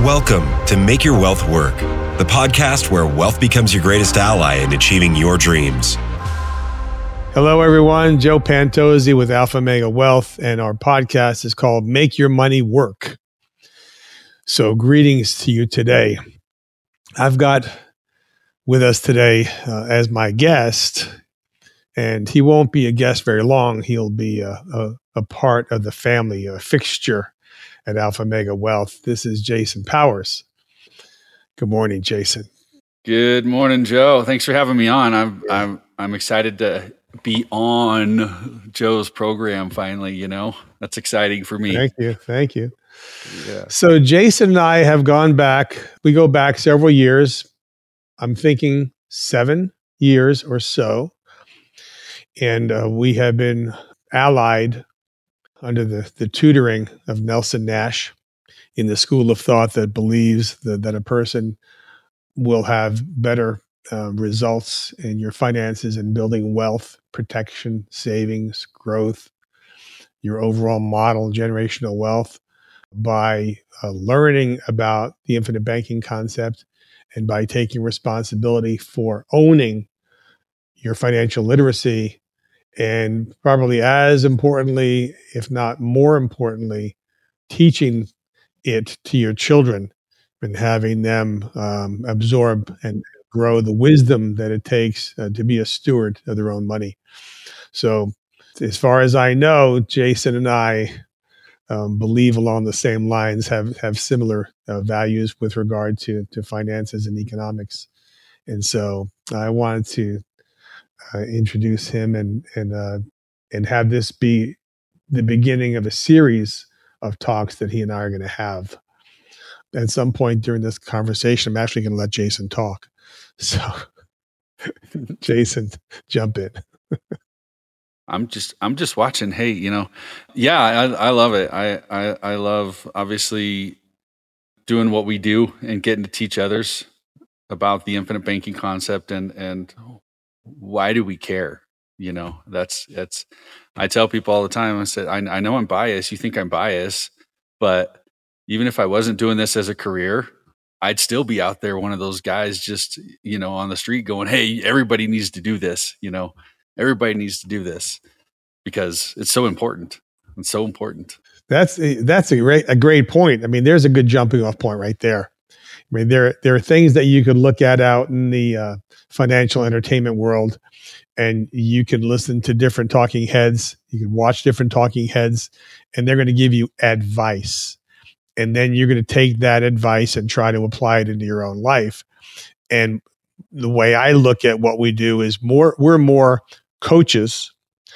Welcome to Make Your Wealth Work, the podcast where wealth becomes your greatest ally in achieving your dreams. Hello, everyone. Joe Pantozzi with Alpha Mega Wealth, and our podcast is called Make Your Money Work. So greetings to you today. I've got with us today as my guest, and he won't be a guest very long. He'll be a part of the family, a fixture at Alpha Mega Wealth. This is Jason Powers. Good morning, Jason. Good morning, Joe. Thanks for having me on. I'm excited to be on Joe's program finally. That's exciting for me. Thank you. Yeah. So Jason and I have gone back. We go back several years. I'm thinking 7 years or so, and we have been allied under the tutoring of Nelson Nash in the school of thought that believes that a person will have better results in your finances and building wealth, protection, savings, growth, your overall model, generational wealth, by learning about the infinite banking concept and by taking responsibility for owning your financial literacy. And probably as importantly, if not more importantly, teaching it to your children and having them absorb and grow the wisdom that it takes to be a steward of their own money. So as far as I know, Jason and I believe along the same lines, have similar values with regard to finances and economics. And so I wanted to introduce him and have this be the beginning of a series of talks that he and I are going to have. At some point during this conversation, I'm actually going to let Jason talk. So, Jason, jump in. I'm just watching. Hey, I love it. I love obviously doing what we do and getting to teach others about the infinite banking concept and why do we care? That's I tell people all the time. I said, I know I'm biased. You think I'm biased, but even if I wasn't doing this as a career, I'd still be out there, one of those guys just, on the street going, hey, everybody needs to do this. Everybody needs to do this because it's so important. It's so important. That's a great point. I mean, there's a good jumping off point right there. I mean, there are things that you could look at out in the financial entertainment world, and you can listen to different talking heads. You can watch different talking heads, and they're going to give you advice. And then you're going to take that advice and try to apply it into your own life. And the way I look at what we do is we're more coaches,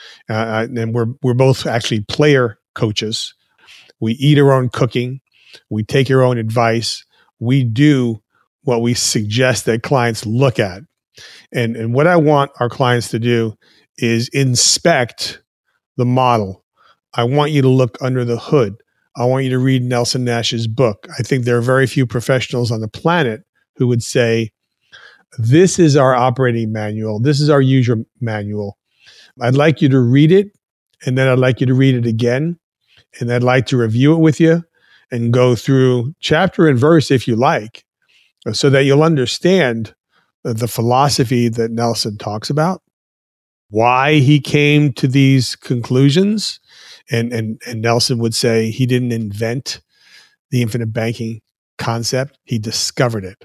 and we're both actually player coaches. We eat our own cooking. We take our own advice. We do what we suggest that clients look at. And what I want our clients to do is inspect the model. I want you to look under the hood. I want you to read Nelson Nash's book. I think there are very few professionals on the planet who would say, this is our operating manual. This is our user manual. I'd like you to read it, and then I'd like you to read it again, and I'd like to review it with you and go through chapter and verse if you like, so that you'll understand the philosophy that Nelson talks about, why he came to these conclusions. And Nelson would say he didn't invent the infinite banking concept. He discovered it.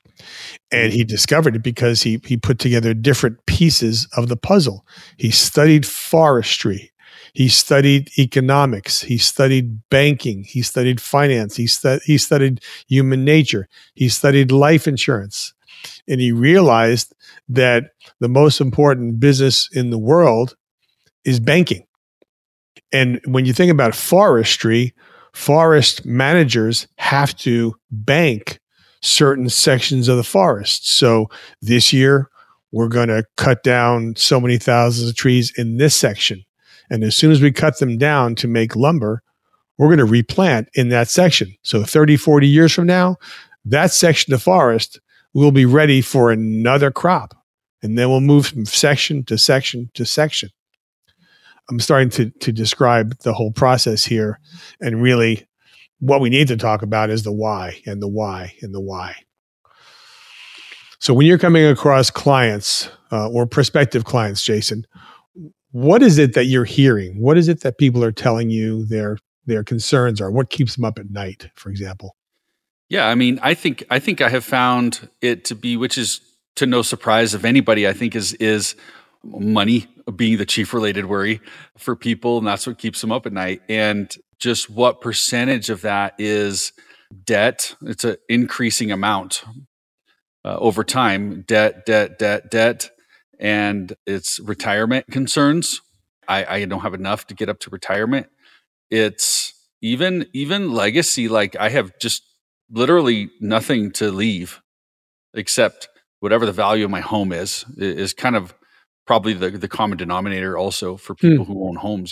And he discovered it because he put together different pieces of the puzzle. He studied forestry. He studied economics. He studied banking. He studied finance. He studied human nature. He studied life insurance. And he realized that the most important business in the world is banking. And when you think about forestry, forest managers have to bank certain sections of the forest. So this year, we're going to cut down so many thousands of trees in this section. And as soon as we cut them down to make lumber, we're going to replant in that section. So 30, 40 years from now, that section of forest will be ready for another crop. And then we'll move from section to section to section. I'm starting to describe the whole process here and really what we need to talk about is the why and the why and the why. So when you're coming across clients or prospective clients, Jason, what is it that you're hearing? What is it that people are telling you their concerns are? What keeps them up at night, for example? Yeah, I mean, I think I have found it to be, which is to no surprise of anybody, I think is money being the chief related worry for people, and that's what keeps them up at night. And just what percentage of that is debt? It's an increasing amount over time. Debt, and it's retirement concerns. I don't have enough to get up to retirement. It's even legacy. Like I have just literally nothing to leave except whatever the value of my home is kind of probably the common denominator also for people who own homes,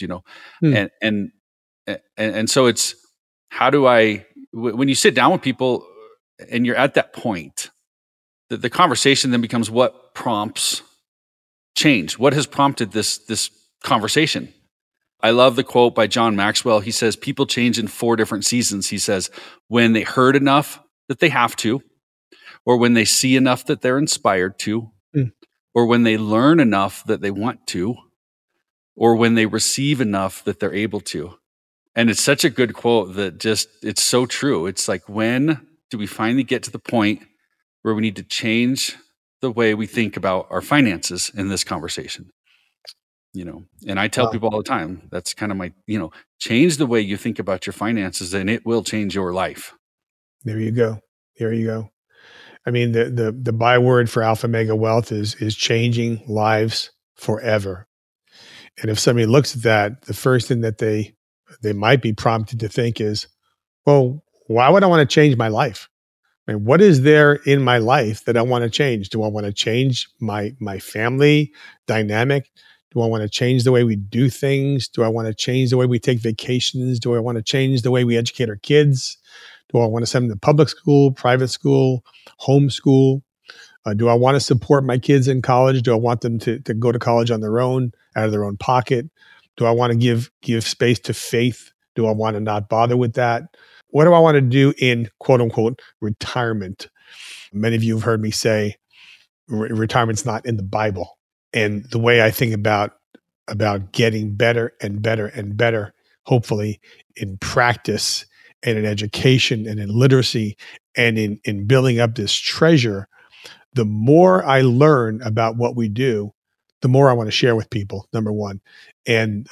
and so it's how do when you sit down with people and you're at that point, the conversation then becomes what prompts change. What has prompted this conversation? I love the quote by John Maxwell. He says, people change in 4 different seasons. He says, when they heard enough that they have to, or when they see enough that they're inspired to, or when they learn enough that they want to, or when they receive enough that they're able to. And it's such a good quote that it's so true. It's like, when do we finally get to the point where we need to change the way we think about our finances in this conversation? And I tell people all the time, that's kind of my, change the way you think about your finances and it will change your life. There you go. I mean, the byword for Alpha Mega Wealth is changing lives forever. And if somebody looks at that, the first thing that they might be prompted to think is, well, why would I want to change my life? I mean, what is there in my life that I want to change? Do I want to change my family dynamic? Do I want to change the way we do things? Do I want to change the way we take vacations? Do I want to change the way we educate our kids? Do I want to send them to public school, private school, homeschool? Do I want to support my kids in college? Do I want them to go to college on their own, out of their own pocket? Do I want to give space to faith? Do I want to not bother with that? What do I want to do in quote unquote retirement? Many of you have heard me say retirement's not in the Bible. And the way I think about getting better and better and better, hopefully in practice and in education and in literacy and in building up this treasure, the more I learn about what we do, the more I want to share with people, number one. And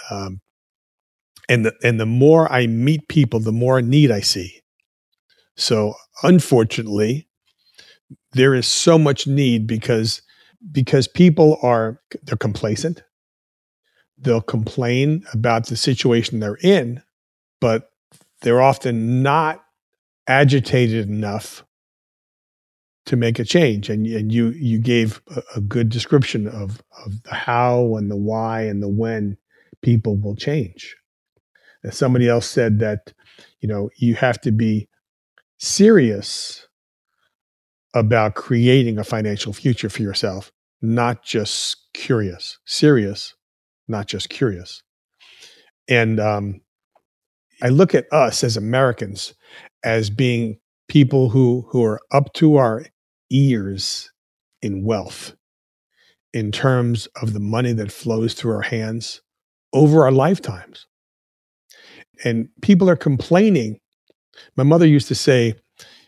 the more I meet people, the more need I see. So unfortunately, there is so much need because people they're complacent. They'll complain about the situation they're in, but they're often not agitated enough to make a change. And you gave a good description of the how and the why and the when people will change. As somebody else said that, you have to be serious about creating a financial future for yourself, not just curious. Serious, not just curious. And I look at us as Americans as being people who are up to our ears in wealth, in terms of the money that flows through our hands over our lifetimes. And people are complaining. My mother used to say,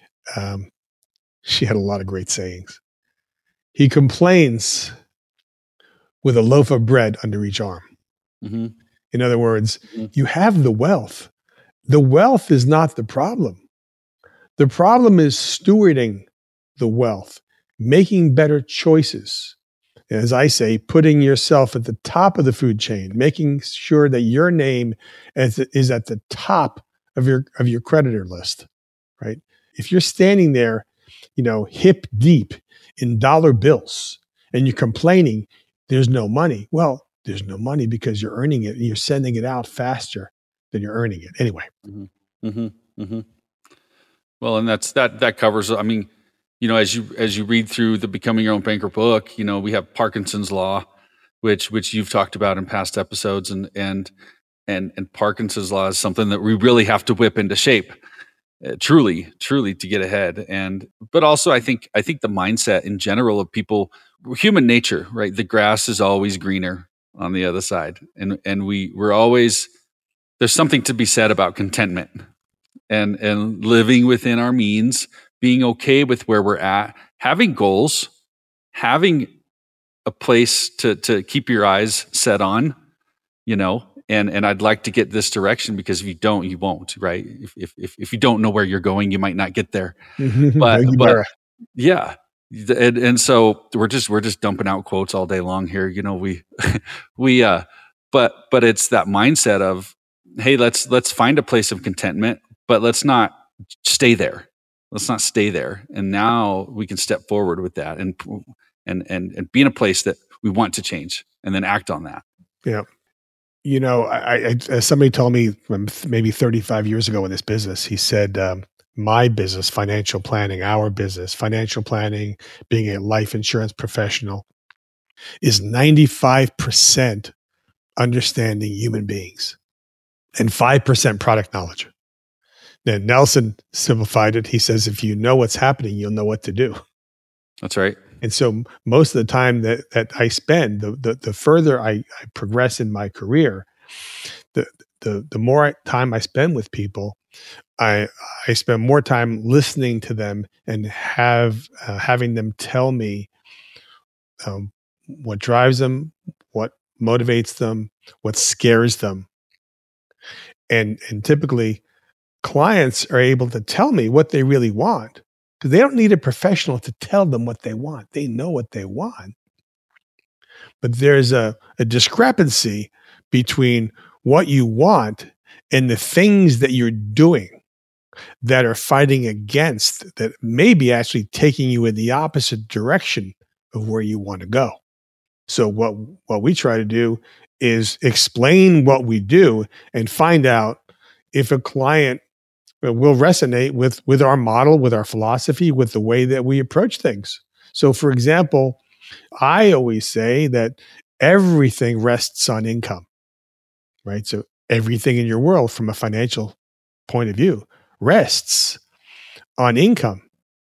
she had a lot of great sayings. He complains with a loaf of bread under each arm. Mm-hmm. In other words, you have the wealth. The wealth is not the problem. The problem is stewarding the wealth, making better choices. As I say, putting yourself at the top of the food chain, making sure that your name is at the top of your creditor list, right? If you're standing there, hip deep in dollar bills and you're complaining there's no money. Well, there's no money because you're earning it and you're sending it out faster than you're earning it. Anyway. Mm-hmm. Mm-hmm. Mm-hmm. Well, and that covers, I mean, as you read through the Becoming Your Own Banker book, we have Parkinson's law, which you've talked about in past episodes, and Parkinson's law is something that we really have to whip into shape truly to get ahead. But also I think the mindset in general of people, human nature, right? The grass is always greener on the other side. And we're always, there's something to be said about contentment and living within our means, being okay with where we're at, having goals, having a place to keep your eyes set on, and I'd like to get this direction, because if you don't, you won't, right? If you don't know where you're going, you might not get there. But yeah. And so we're just dumping out quotes all day long here. But it's that mindset of, hey, let's find a place of contentment, but let's not stay there. Let's not stay there. And now we can step forward with that and be in a place that we want to change, and then act on that. Yeah. Somebody told me maybe 35 years ago in this business, he said, my business, financial planning, our business, financial planning, being a life insurance professional, is 95% understanding human beings and 5% product knowledge. Then Nelson simplified it. He says, if you know what's happening, you'll know what to do. That's right. And so most of the time that I spend, the further I progress in my career, the more time I spend with people, I spend more time listening to them and having them tell me what drives them, what motivates them, what scares them. And typically clients are able to tell me what they really want, because they don't need a professional to tell them what they want. They know what they want. But there's a discrepancy between what you want and the things that you're doing that are fighting against, that may be actually taking you in the opposite direction of where you want to go. So what we try to do is explain what we do and find out if a client will resonate with our model, with our philosophy, with the way that we approach things. So for example, I always say that everything rests on income, right? So everything in your world from a financial point of view rests on income.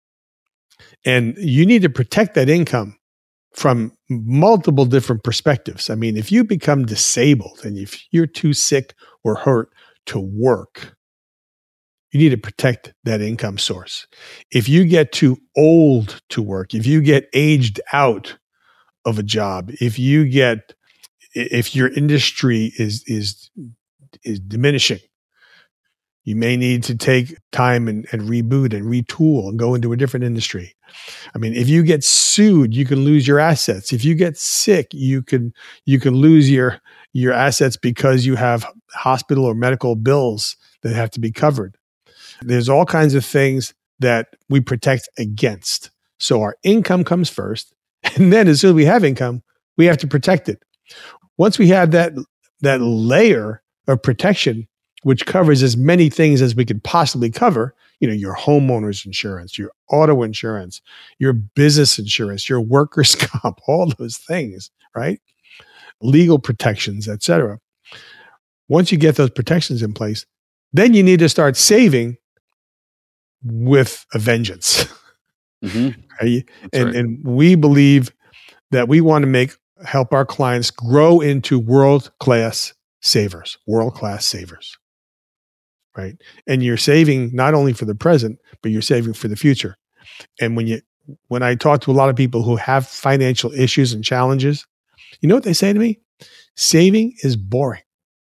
And you need to protect that income from multiple different perspectives. I mean, if you become disabled and if you're too sick or hurt to work, you need to protect that income source. If you get too old to work, if you get aged out of a job, if your industry is diminishing, you may need to take time and reboot and retool and go into a different industry. I mean, if you get sued, you can lose your assets. If you get sick, you can lose your assets because you have hospital or medical bills that have to be covered. There's all kinds of things that we protect against. So our income comes first, and then as soon as we have income, we have to protect it. Once we have that layer of protection, which covers as many things as we could possibly cover, your homeowner's insurance, your auto insurance, your business insurance, your workers' comp, all those things, right? Legal protections, et cetera. Once you get those protections in place, then you need to start saving with a vengeance. Mm-hmm. Right? And we believe that we want to help our clients grow into world-class savers, right? And you're saving not only for the present, but you're saving for the future. And when I talk to a lot of people who have financial issues and challenges, you know what they say to me? Saving is boring.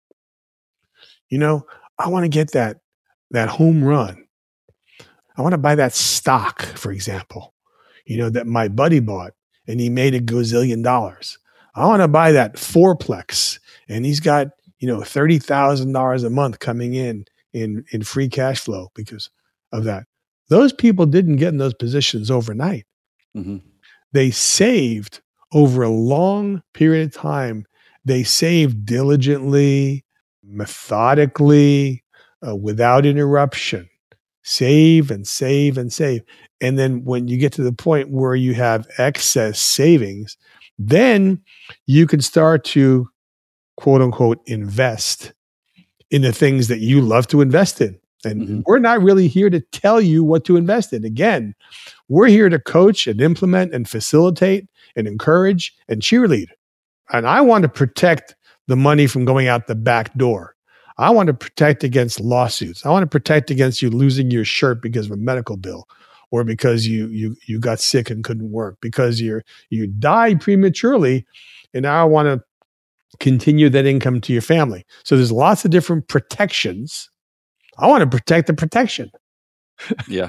I want to get that home run. I want to buy that stock, for example, that my buddy bought and he made $1 gazillion. I want to buy that fourplex and he's got, $30,000 a month coming in free cash flow because of that. Those people didn't get in those positions overnight. Mm-hmm. They saved over a long period of time. They saved diligently, methodically, without interruption. Save and save and save. And then when you get to the point where you have excess savings, then you can start to, quote unquote, invest in the things that you love to invest in. And we're not really here to tell you what to invest in. Again, we're here to coach and implement and facilitate and encourage and cheerlead. And I want to protect the money from going out the back door. I want to protect against lawsuits. I want to protect against you losing your shirt because of a medical bill, or because you got sick and couldn't work, because you died prematurely, and now I want to continue that income to your family. So there's lots of different protections. I want to protect the protection. Yeah.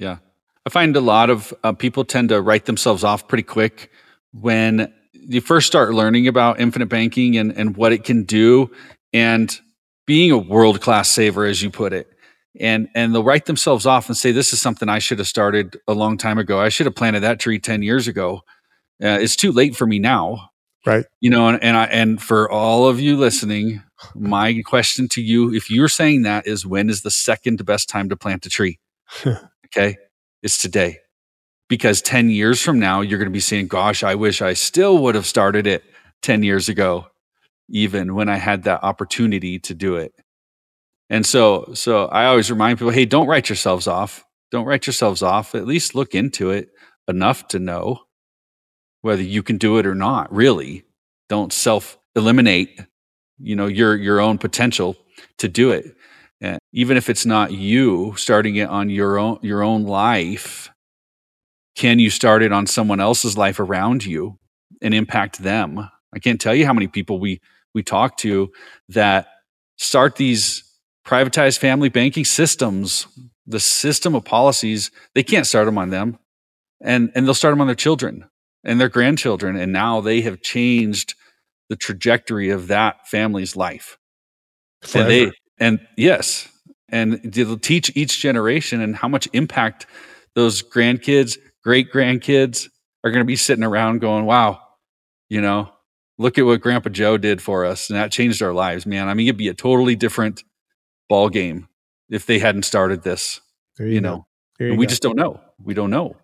I find a lot of people tend to write themselves off pretty quick when you first start learning about infinite banking and what it can do, and being a world-class saver, as you put it. And they'll write themselves off and say, this is something I should have started a long time ago. I should have planted that tree 10 years ago. It's too late for me now. Right. And for all of you listening, my question to you, if you're saying that, is when is the second best time to plant a tree? Okay. It's today. Because 10 years from now, you're going to be saying, gosh, I wish I still would have started it 10 years ago, even when I had that opportunity to do it. And so I always remind people, hey, don't write yourselves off. Don't write yourselves off. At least look into it enough to know whether you can do it or not. Really, don't self-eliminate, your own potential to do it. And even if it's not you starting it on your own life, can you start it on someone else's life around you and impact them? I can't tell you how many people we talk to that start these privatized family banking systems, the system of policies. They can't start them on them, and they'll start them on their children and their grandchildren. And now they have changed the trajectory of that family's life. Forever. And they'll teach each generation, and how much impact those grandkids, great grandkids are going to be sitting around going, wow, look at what Grandpa Joe did for us. And that changed our lives, man. I mean, it'd be a totally different ball game if they hadn't started this, And we just don't know. We don't know.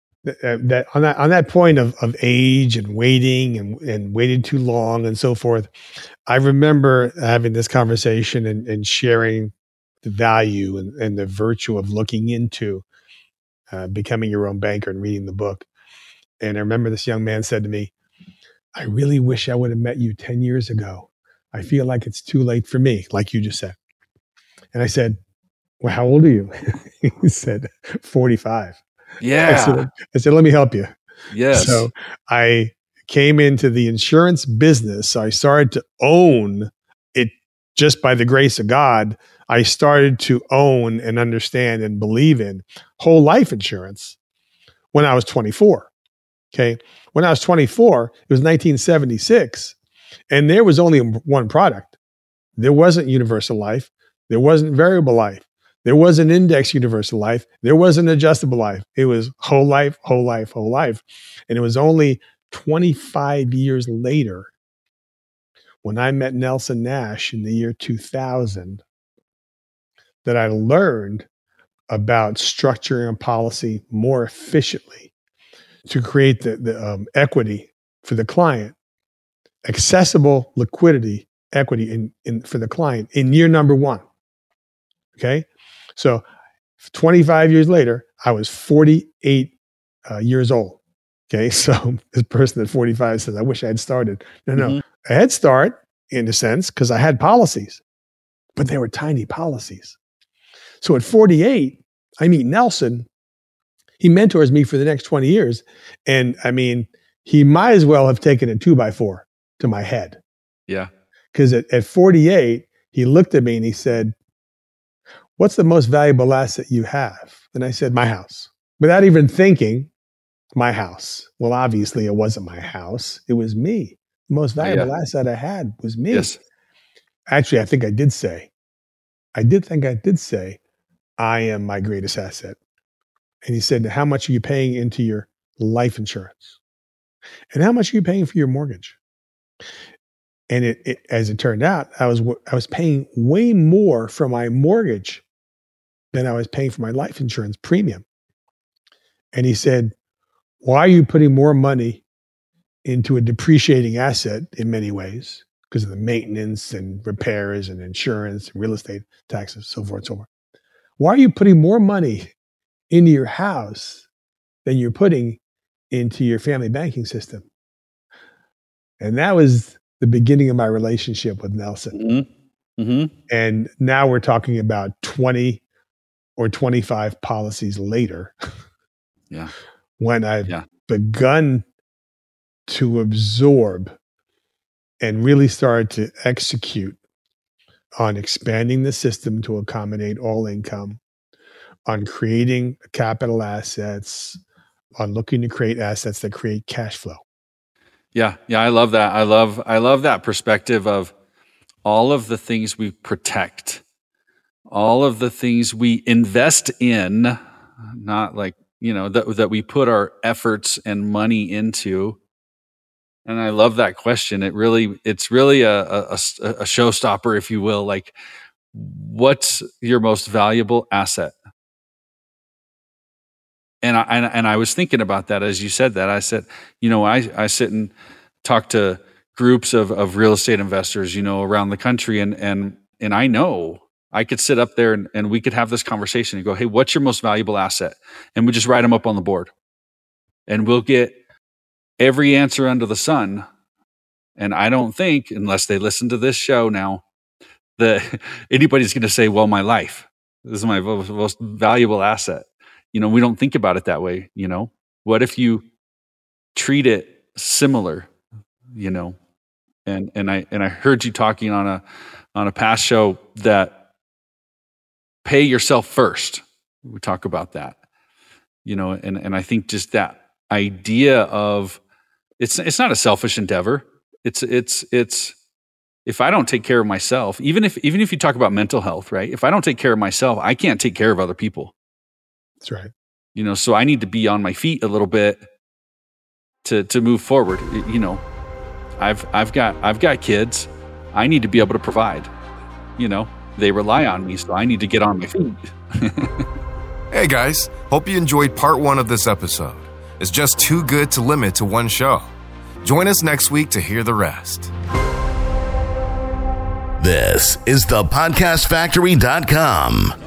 That on that point of age and waiting and waited too long and so forth, I remember having this conversation and sharing the value and the virtue of looking into becoming your own banker and reading the book. And I remember this young man said to me, I really wish I would have met you 10 years ago. I feel like it's too late for me, like you just said. And I said, well, how old are you? He said, 45. Yeah. I said, let me help you. Yes. So I came into the insurance business. So I started to own it just by the grace of God. I started to own and understand and believe in whole life insurance when I was 24. Okay. When I was 24, it was 1976, and there was only one product. There wasn't universal life. There wasn't variable life. There wasn't index universal life. There wasn't adjustable life. It was whole life, whole life, whole life. And it was only 25 years later, when I met Nelson Nash in the year 2000, that I learned about structuring a policy more efficiently to create the equity for the client, accessible liquidity equity for the client in year number one. Okay. So 25 years later, I was 48 years old. Okay. So this person at 45 says, I wish I had started. No, a head start in a sense, because I had policies, but they were tiny policies. So at 48, I meet Nelson. He mentors me for the next 20 years. And I mean, he might as well have taken a 2x4 to my head. Yeah. Because at 48, he looked at me and he said, what's the most valuable asset you have? And I said, my house. Without even thinking, my house. Well, obviously it wasn't my house. It was me. The most valuable asset I had was me. Yes. Actually, I think I did say, I am my greatest asset. And he said, how much are you paying into your life insurance? And how much are you paying for your mortgage? And it as it turned out, I was paying way more for my mortgage than I was paying for my life insurance premium. And he said, why are you putting more money into a depreciating asset in many ways? Because of the maintenance and repairs and insurance and real estate taxes, so forth and so forth. Why are you putting more money into your house than you're putting into your family banking system? And that was the beginning of my relationship with Nelson. And now we're talking about 20 or 25 policies later. Yeah. When I've begun to absorb and really started to execute on expanding the system to accommodate all income, on creating capital assets, on looking to create assets that create cash flow. Yeah. I love that. I love that perspective of all of the things we protect, all of the things we invest in, not like, that we put our efforts and money into. And I love that question. It's really a showstopper, if you will. Like, what's your most valuable asset? And I was thinking about that as you said that. I said, I sit and talk to groups of real estate investors, around the country, and I know I could sit up there and we could have this conversation and go, hey, what's your most valuable asset? And we just write them up on the board, and we'll get every answer under the sun. And I don't think, unless they listen to this show now, that anybody's going to say, well, my life, this is my most valuable asset. We don't think about it that way. What if you treat it similar, and I heard you talking on a past show that pay yourself first. We talk about that, and I think just that idea of it's not a selfish endeavor. It's if I don't take care of myself, even if you talk about mental health, right? If I don't take care of myself, I can't take care of other people. That's right. So I need to be on my feet a little bit to move forward. I've got kids. I need to be able to provide. They rely on me, so I need to get on my feet. Hey guys, hope you enjoyed part 1 of this episode. It's just too good to limit to one show. Join us next week to hear the rest. This is thepodcastfactory.com.